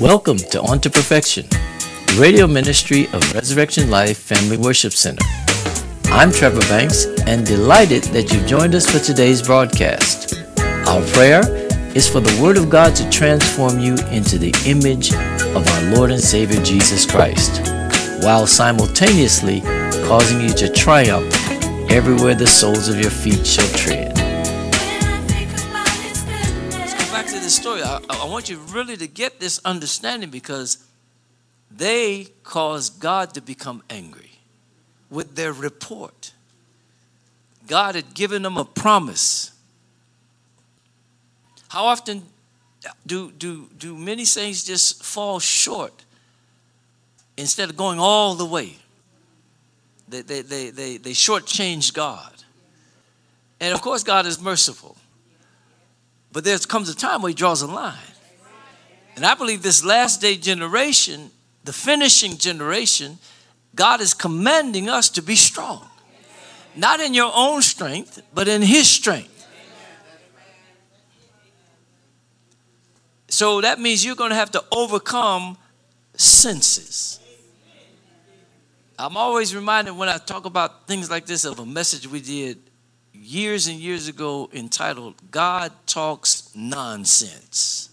Welcome to On to Perfection, the radio ministry of Resurrection Life Family Worship Center. I'm Trevor Banks and delighted that you've joined us for today's broadcast. Our prayer is for the Word of God to transform you into the image of our Lord and Savior Jesus Christ, while simultaneously causing you to triumph everywhere the soles of your feet shall tread. Let's go back to this story. I want you really to get this understanding because they caused God to become angry with their report. God had given them a promise. How often do many things just fall short instead of going all the way? They shortchange God. And of course, God is merciful. But there comes a time where he draws a line. And I believe this last day generation, the finishing generation, God is commanding us to be strong. Not in your own strength, but in his strength. So that means you're going to have to overcome senses. I'm always reminded when I talk about things like this of a message we did years and years ago entitled, God Talks Nonsense.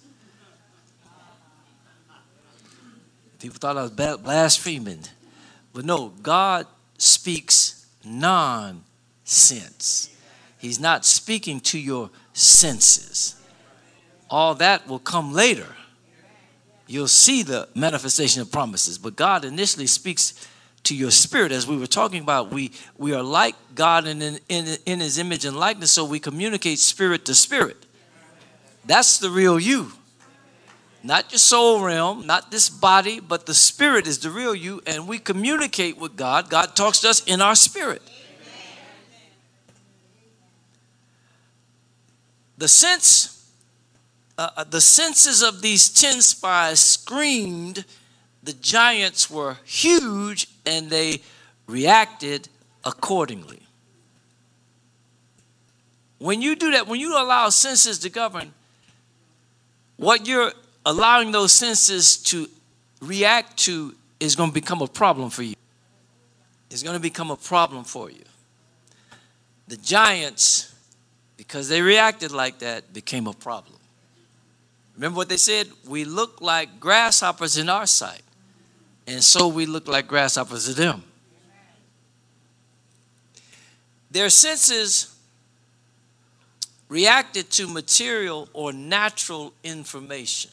People thought I was blaspheming. But no, God speaks nonsense. He's not speaking to your senses. All that will come later. You'll see the manifestation of promises. But God initially speaks to your spirit. As we were talking about, we are like God in his image and likeness, so we communicate spirit to spirit. That's the real you. Not your soul realm, not this body, but the spirit is the real you, and we communicate with God. God talks to us in our spirit. The senses of these 10 spies screamed the giants were huge, and they reacted accordingly. When you do that, when you allow senses to govern, what you're allowing those senses to react to is going to become a problem for you. It's going to become a problem for you. The giants, because they reacted like that, became a problem. Remember what they said? We look like grasshoppers in our sight, and so we look like grasshoppers to them. Their senses reacted to material or natural information.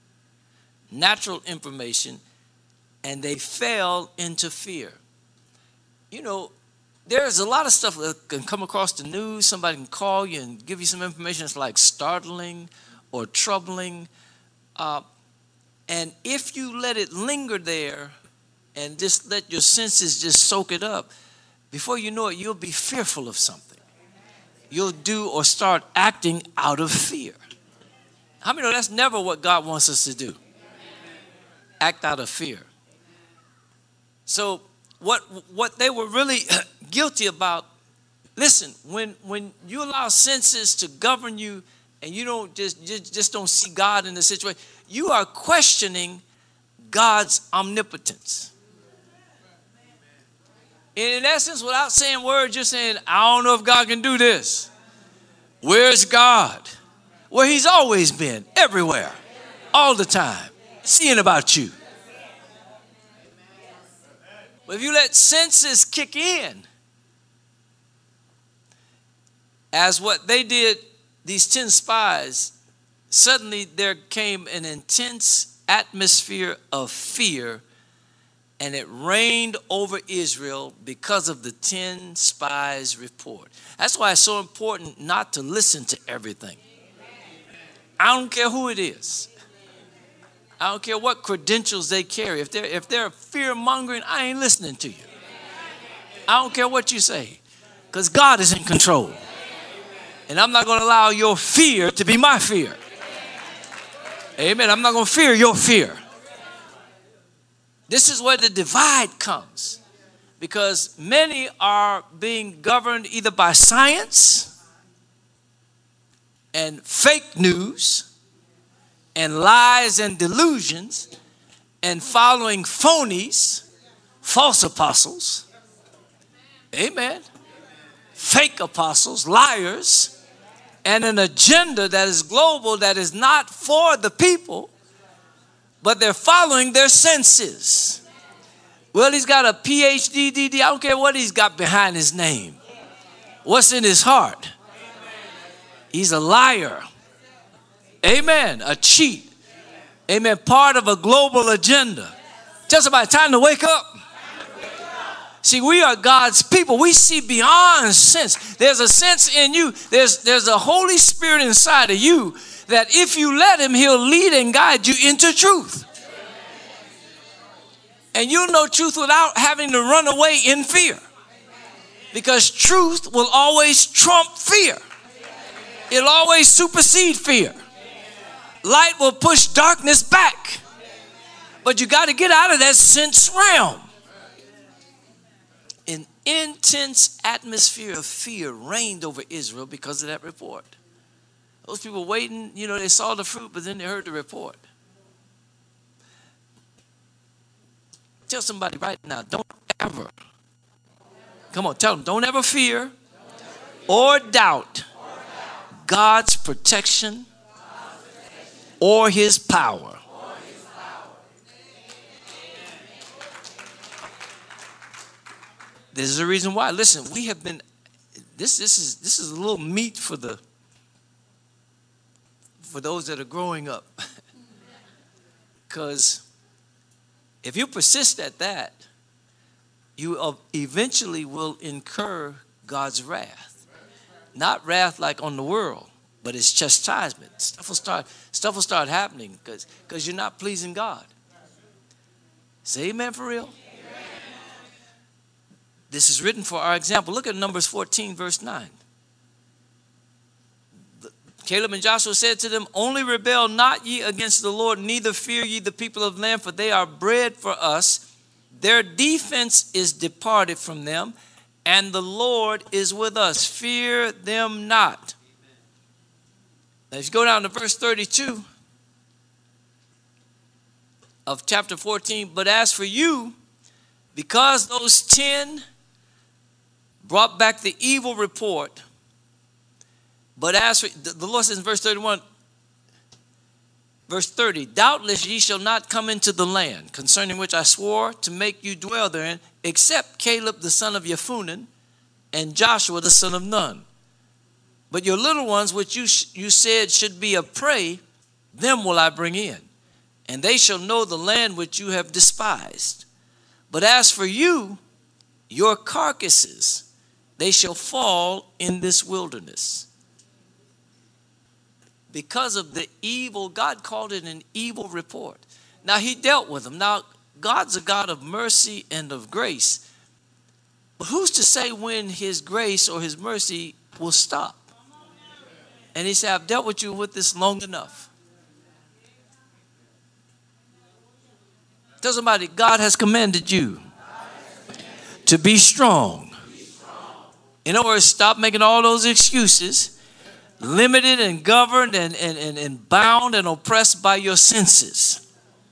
And they fell into fear. You know, there's a lot of stuff that can come across the news. Somebody can call you and give you some information that's like startling or troubling. And if you let it linger there and just let your senses just soak it up, before you know it, you'll be fearful of something. You'll do or start acting out of fear. How many know that's never what God wants us to do? Act out of fear. So what they were really guilty about, listen, when you allow senses to govern you and you don't just don't see God in the situation, you are questioning God's omnipotence. In essence, without saying words, you're saying, I don't know if God can do this. Where's God? Well, he's always been everywhere, all the time, seeing about you. But if you let senses kick in, as what they did, these 10 spies, suddenly there came an intense atmosphere of fear, and it reigned over Israel because of the 10 spies' report. That's why it's so important not to listen to everything. I don't care who it is. I don't care what credentials they carry. If they're fear-mongering, I ain't listening to you. I don't care what you say, because God is in control. And I'm not going to allow your fear to be my fear. Amen. I'm not going to fear your fear. This is where the divide comes, because many are being governed either by science and fake news and lies and delusions and following phonies, false apostles, amen, fake apostles, liars, and an agenda that is global that is not for the people, but they're following their senses. Well, he's got a PhD, DD. I don't care what he's got behind his name. What's in his heart? He's a liar. Amen. A cheat. Amen. Part of a global agenda. Tell somebody, time to wake up. See, we are God's people. We see beyond sense. There's a sense in you. There's a Holy Spirit inside of you that if you let him, he'll lead and guide you into truth. And you'll know truth without having to run away in fear. Because truth will always trump fear. It'll always supersede fear. Light will push darkness back. But you got to get out of that sense realm. An intense atmosphere of fear reigned over Israel because of that report. Those people waiting, they saw the fruit, but then they heard the report. Tell somebody right now, don't ever, come on, tell them, don't ever fear or doubt God's protection or his power. This is the reason why. Listen, we have been, this is a little meat for those that are growing up. Because if you persist at that, you eventually will incur God's wrath. Not wrath like on the world, but it's chastisement. Stuff will start happening because you're not pleasing God. Say amen for real. This is written for our example. Look at Numbers 14, verse 9. Caleb and Joshua said to them, only rebel not ye against the Lord, neither fear ye the people of the land, for they are bread for us. Their defense is departed from them, and the Lord is with us. Fear them not. Now, if you go down to verse 32 of chapter 14, but as for you, because those 10 brought back the evil report, but as for, the Lord says in verse 31, verse 30, doubtless ye shall not come into the land, concerning which I swore to make you dwell therein, except Caleb the son of Jephunneh and Joshua the son of Nun. But your little ones, which you said should be a prey, them will I bring in, and they shall know the land which you have despised. But as for you, your carcasses, they shall fall in this wilderness. Because of the evil, God called it an evil report. Now, he dealt with them. Now, God's a God of mercy and of grace. But who's to say when his grace or his mercy will stop? And he said, I've dealt with you with this long enough. Tell somebody, God has commanded you to be strong. In other words, stop making all those excuses. Limited and governed and bound and oppressed by your senses.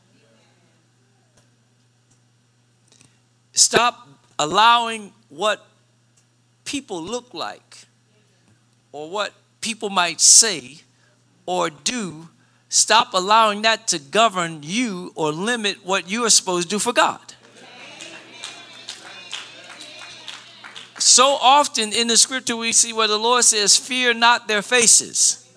Stop allowing what people look like or what people might say or do. Stop allowing that to govern you or limit what you are supposed to do for God. So often in the scripture we see where the Lord says, fear not their faces.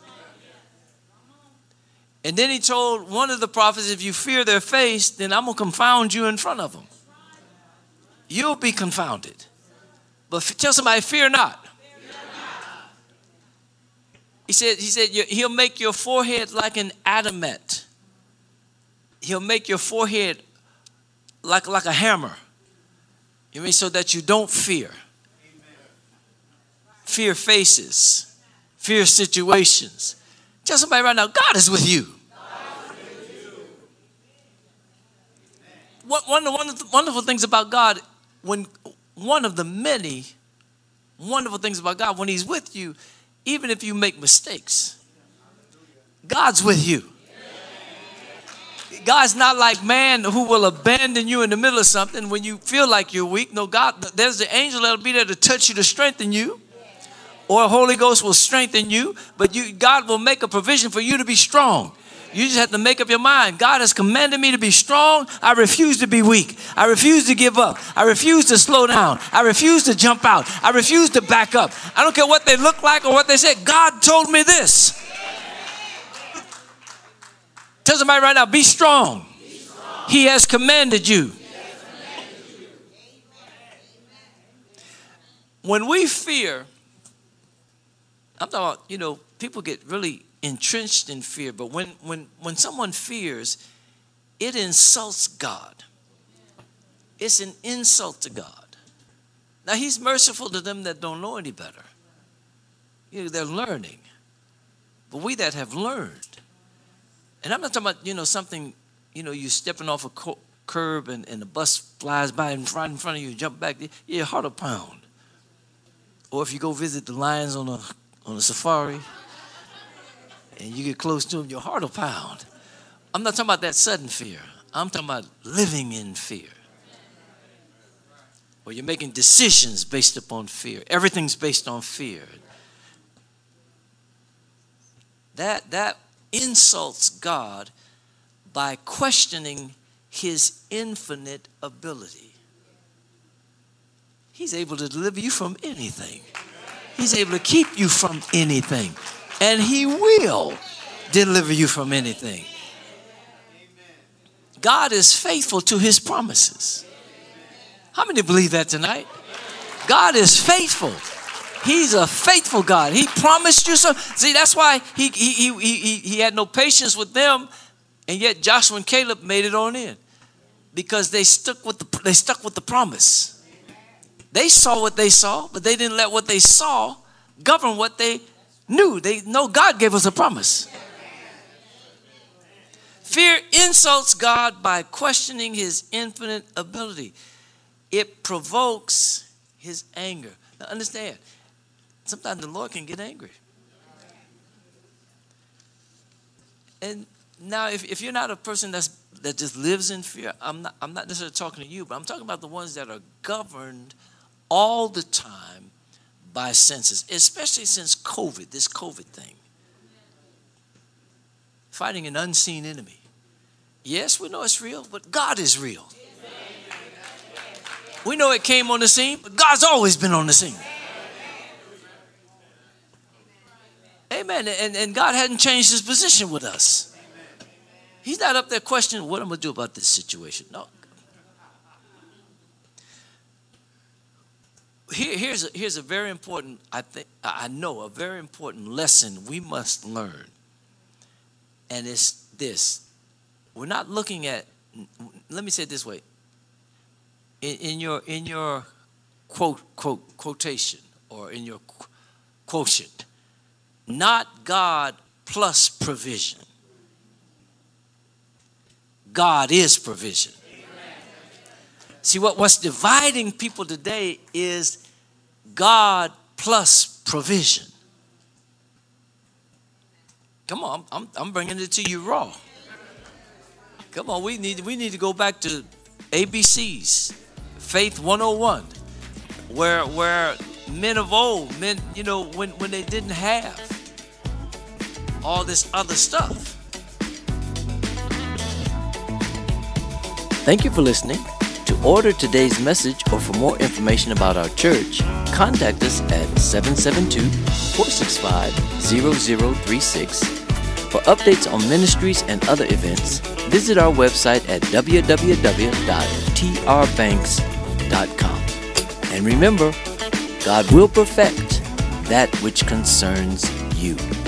And then he told one of the prophets, if you fear their face, then I'm going to confound you in front of them. You'll be confounded. But tell somebody, fear not. He said, he'll make your forehead like an adamant. He'll make your forehead like a hammer. You mean so that you don't fear. Fear faces, fear situations. Tell somebody right now, God is with you. One of the wonderful things about God, one of the many wonderful things about God, when he's with you, even if you make mistakes, God's with you. God's not like man who will abandon you in the middle of something when you feel like you're weak. No, God, there's the angel that'll be there to touch you, to strengthen you. Or Holy Ghost will strengthen you. But God will make a provision for you to be strong. You just have to make up your mind. God has commanded me to be strong. I refuse to be weak. I refuse to give up. I refuse to slow down. I refuse to jump out. I refuse to back up. I don't care what they look like or what they say. God told me this. Tell somebody right now, be strong. He has commanded you. When we fear, I'm talking about, people get really entrenched in fear. But when someone fears, it insults God. It's an insult to God. Now, he's merciful to them that don't know any better. They're learning. But we that have learned, and I'm not talking about, something, you're stepping off a curb and the bus flies by right in front of you, jump back, your heart will pound. Or if you go visit the lions on a safari and you get close to them, your heart will pound. I'm not talking about that sudden fear. I'm talking about living in fear. Or you're making decisions based upon fear. Everything's based on fear. That insults God by questioning his infinite ability. He's able to deliver you from anything. He's able to keep you from anything. And he will deliver you from anything. God is faithful to his promises. How many believe that tonight? God is faithful. He's a faithful God. He promised you something. See, that's why he had no patience with them, and yet Joshua and Caleb made it on in, because they stuck with the promise. They saw what they saw, but they didn't let what they saw govern what they knew. They know God gave us a promise. Fear insults God by questioning his infinite ability. It provokes his anger. Now understand, sometimes the Lord can get angry. And now if you're not a person that just lives in fear, I'm not necessarily talking to you, but I'm talking about the ones that are governed all the time by senses, especially since COVID, this COVID thing. Fighting an unseen enemy. Yes, we know it's real, but God is real. We know it came on the scene, but God's always been on the scene. Amen. And God hadn't changed his position with us. He's not up there questioning what I'm going to do about this situation. No. Here's a very important, a very important lesson we must learn. And it's this. We're not looking at, let me say it this way. In your quotation or in your quotient, not God plus provision. God is provision. See, what's dividing people today is God plus provision. Come on, I'm bringing it to you raw. Come on, we need to go back to ABCs, Faith 101, where men of old, when they didn't have all this other stuff. Thank you for listening. To order today's message or for more information about our church, contact us at 772-465-0036. For updates on ministries and other events, visit our website at www.trbanks.com. And remember, God will perfect that which concerns you.